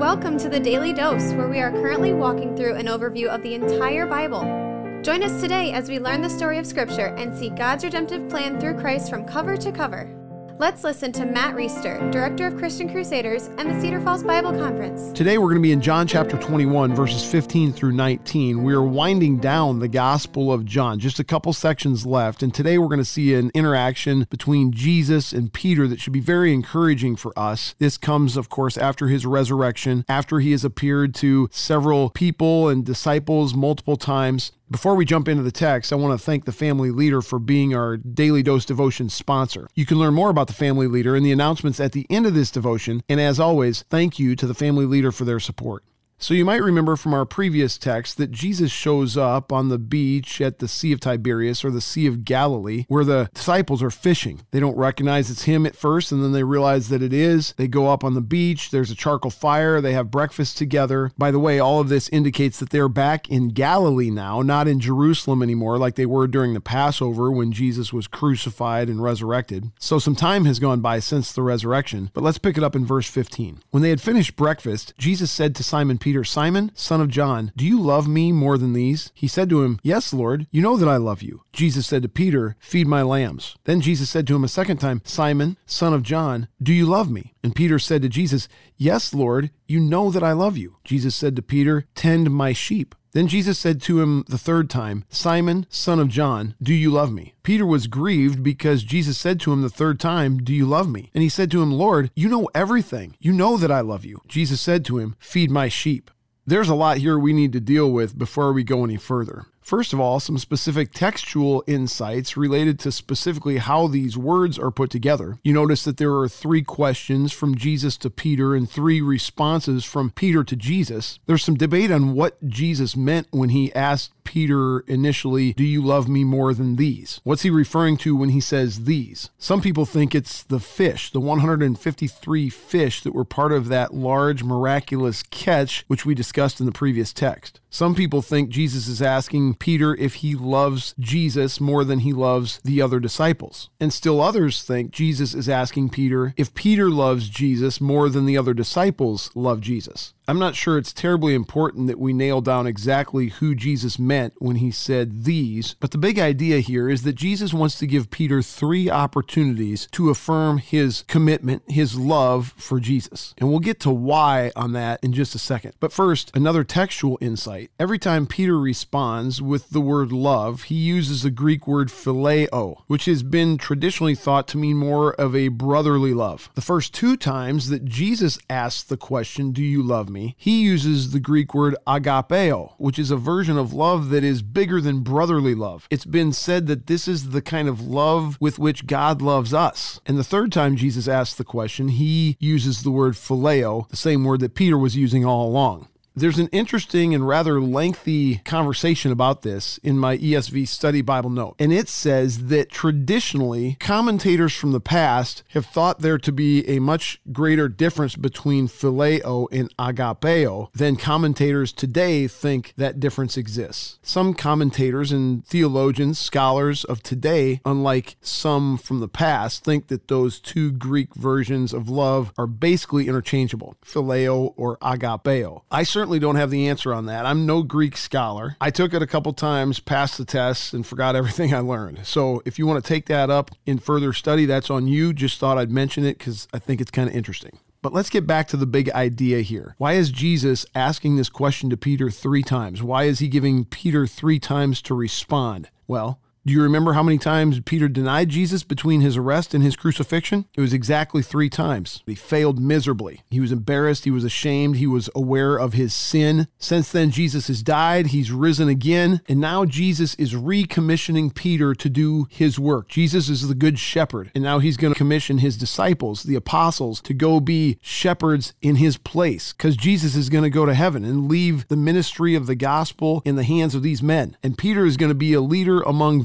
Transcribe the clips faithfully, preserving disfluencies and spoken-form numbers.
Welcome to the Daily Dose, where we are currently walking through an overview of the entire Bible. Join us today as we learn the story of Scripture and see God's redemptive plan through Christ from cover to cover. Let's listen to Matt Reister, Director of Christian Crusaders and the Cedar Falls Bible Conference. Today we're going to be in John chapter twenty-one, verses fifteen through nineteen. We are winding down the Gospel of John, just a couple sections left, and today we're going to see an interaction between Jesus and Peter that should be very encouraging for us. This comes, of course, after his resurrection, after he has appeared to several people and disciples multiple times. Before we jump into the text, I want to thank the Family Leader for being our Daily Dose Devotion sponsor. You can learn more about the Family Leader in the announcements at the end of this devotion, and as always, thank you to the Family Leader for their support. So you might remember from our previous text that Jesus shows up on the beach at the Sea of Tiberias, or the Sea of Galilee, where the disciples are fishing. They don't recognize it's him at first, and then they realize that it is. They go up on the beach, there's a charcoal fire, they have breakfast together. By the way, all of this indicates that they're back in Galilee now, not in Jerusalem anymore like they were during the Passover when Jesus was crucified and resurrected. So some time has gone by since the resurrection, but let's pick it up in verse fifteen. When they had finished breakfast, Jesus said to Simon Peter, Peter, Simon, son of John, do you love me more than these? He said to him, Yes, Lord, you know that I love you. Jesus said to Peter, Feed my lambs. Then Jesus said to him a second time, Simon, son of John, do you love me? And Peter said to Jesus, Yes, Lord, you know that I love you. Jesus said to Peter, Tend my sheep. Then Jesus said to him the third time, Simon, son of John, do you love me? Peter was grieved because Jesus said to him the third time, Do you love me? And he said to him, Lord, you know everything. You know that I love you. Jesus said to him, Feed my sheep. There's a lot here we need to deal with before we go any further. First of all, some specific textual insights related to specifically how these words are put together. You notice that there are three questions from Jesus to Peter and three responses from Peter to Jesus. There's some debate on what Jesus meant when he asked Peter initially, do you love me more than these? What's he referring to when he says these? Some people think it's the fish, the one hundred fifty-three fish that were part of that large miraculous catch, which we discussed in the previous text. Some people think Jesus is asking Peter if he loves Jesus more than he loves the other disciples. And still others think Jesus is asking Peter if Peter loves Jesus more than the other disciples love Jesus. I'm not sure it's terribly important that we nail down exactly who Jesus meant when he said these, but the big idea here is that Jesus wants to give Peter three opportunities to affirm his commitment, his love for Jesus. And we'll get to why on that in just a second. But first, another textual insight. Every time Peter responds with the word love, he uses the Greek word phileo, which has been traditionally thought to mean more of a brotherly love. The first two times that Jesus asks the question, do you love me? He uses the Greek word agapeo, which is a version of love that is bigger than brotherly love. It's been said that this is the kind of love with which God loves us. And the third time Jesus asks the question, he uses the word phileo, the same word that Peter was using all along. There's an interesting and rather lengthy conversation about this in my E S V Study Bible note. And it says that traditionally, commentators from the past have thought there to be a much greater difference between phileo and agapeo than commentators today think that difference exists. Some commentators and theologians, scholars of today, unlike some from the past, think that those two Greek versions of love are basically interchangeable, phileo or agapeo. I certainly don't have the answer on that. I'm no Greek scholar. I took it a couple times, passed the tests, and forgot everything I learned. So if you want to take that up in further study, that's on you. Just thought I'd mention it because I think it's kind of interesting. But let's get back to the big idea here. Why is Jesus asking this question to Peter three times? Why is he giving Peter three times to respond? Well, do you remember how many times Peter denied Jesus between his arrest and his crucifixion? It was exactly three times. He failed miserably. He was embarrassed. He was ashamed. He was aware of his sin. Since then, Jesus has died. He's risen again. And now Jesus is recommissioning Peter to do his work. Jesus is the good shepherd. And now he's going to commission his disciples, the apostles, to go be shepherds in his place. Because Jesus is going to go to heaven and leave the ministry of the gospel in the hands of these men. And Peter is going to be a leader among them.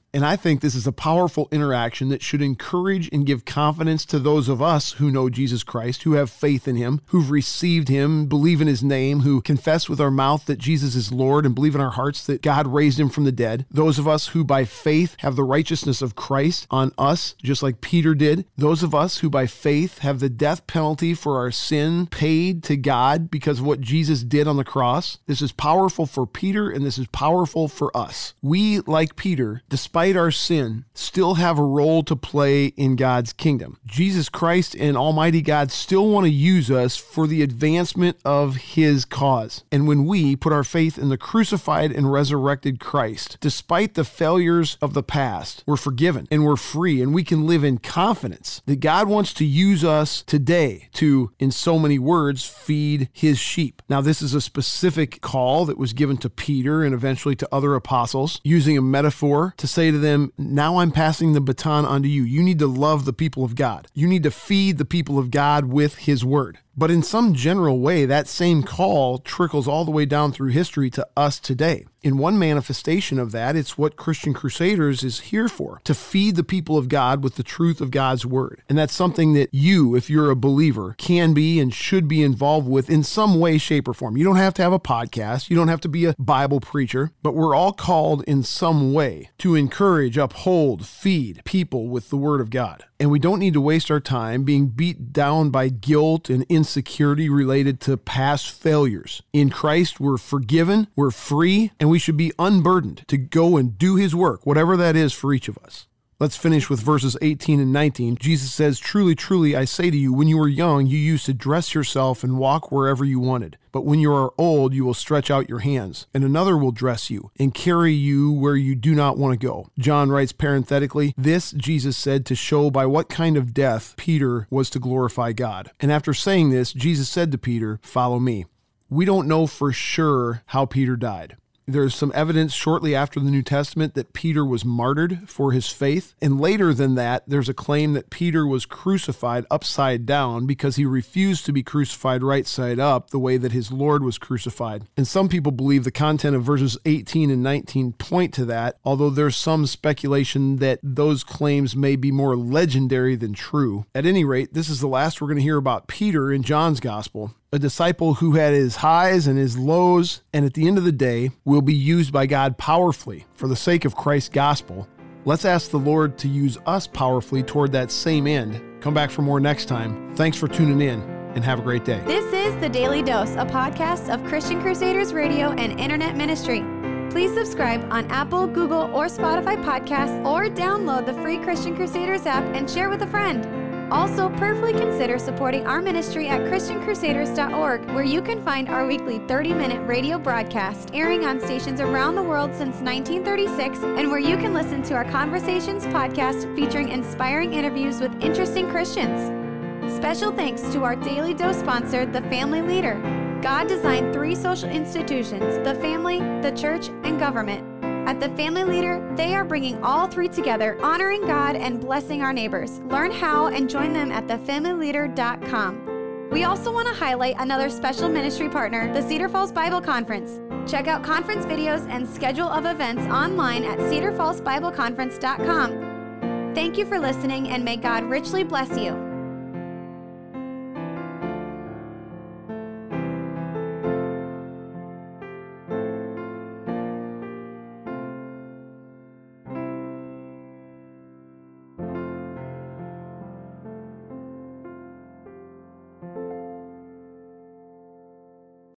And I think this is a powerful interaction that should encourage and give confidence to those of us who know Jesus Christ, who have faith in him, who've received him, believe in his name, who confess with our mouth that Jesus is Lord and believe in our hearts that God raised him from the dead. Those of us who by faith have the righteousness of Christ on us, just like Peter did. Those of us who by faith have the death penalty for our sin paid to God because of what Jesus did on the cross. This is powerful for Peter, and this is powerful for us. We, like Peter, despite our sin, still have a role to play in God's kingdom. Jesus Christ and Almighty God still want to use us for the advancement of his cause. And when we put our faith in the crucified and resurrected Christ, despite the failures of the past, we're forgiven and we're free, and we can live in confidence that God wants to use us today to, in so many words, feed his sheep. Now, this is a specific call that was given to Peter and eventually to other apostles, using a metaphor to say to them, now I'm passing the baton on to you. You need to love the people of God. You need to feed the people of God with his word. But in some general way, that same call trickles all the way down through history to us today. In one manifestation of that, it's what Christian Crusaders is here for, to feed the people of God with the truth of God's word. And that's something that you, if you're a believer, can be and should be involved with in some way, shape, or form. You don't have to have a podcast. You don't have to be a Bible preacher, but we're all called in some way to encourage, uphold, feed people with the word of God. And we don't need to waste our time being beat down by guilt and insecurity related to past failures. In Christ, we're forgiven, we're free, and we should be unburdened to go and do his work, whatever that is for each of us. Let's finish with verses eighteen and nineteen. Jesus says, truly, truly, I say to you, when you were young, you used to dress yourself and walk wherever you wanted. But when you are old, you will stretch out your hands, and another will dress you and carry you where you do not want to go. John writes parenthetically, this Jesus said to show by what kind of death Peter was to glorify God. And after saying this, Jesus said to Peter, follow me. We don't know for sure how Peter died. There's some evidence shortly after the New Testament that Peter was martyred for his faith. And later than that, there's a claim that Peter was crucified upside down because he refused to be crucified right side up the way that his Lord was crucified. And some people believe the content of verses eighteen and nineteen point to that, although there's some speculation that those claims may be more legendary than true. At any rate, this is the last we're going to hear about Peter in John's gospel. A disciple who had his highs and his lows, and at the end of the day will be used by God powerfully for the sake of Christ's gospel. Let's ask the Lord to use us powerfully toward that same end. Come back for more next time. Thanks for tuning in, and have a great day. This is The Daily Dose, a podcast of Christian Crusaders Radio and Internet Ministry. Please subscribe on Apple, Google, or Spotify podcasts, or download the free Christian Crusaders app and share with a friend. Also, prayerfully consider supporting our ministry at Christian Crusaders dot org, where you can find our weekly thirty-minute radio broadcast airing on stations around the world since nineteen thirty-six, and where you can listen to our Conversations podcast featuring inspiring interviews with interesting Christians. Special thanks to our Daily Dose sponsor, The Family Leader. God designed three social institutions: the family, the church, and government. At The Family Leader, they are bringing all three together, honoring God and blessing our neighbors. Learn how and join them at the family leader dot com. We also want to highlight another special ministry partner, the Cedar Falls Bible Conference. Check out conference videos and schedule of events online at cedar falls bible conference dot com. Thank you for listening, and may God richly bless you.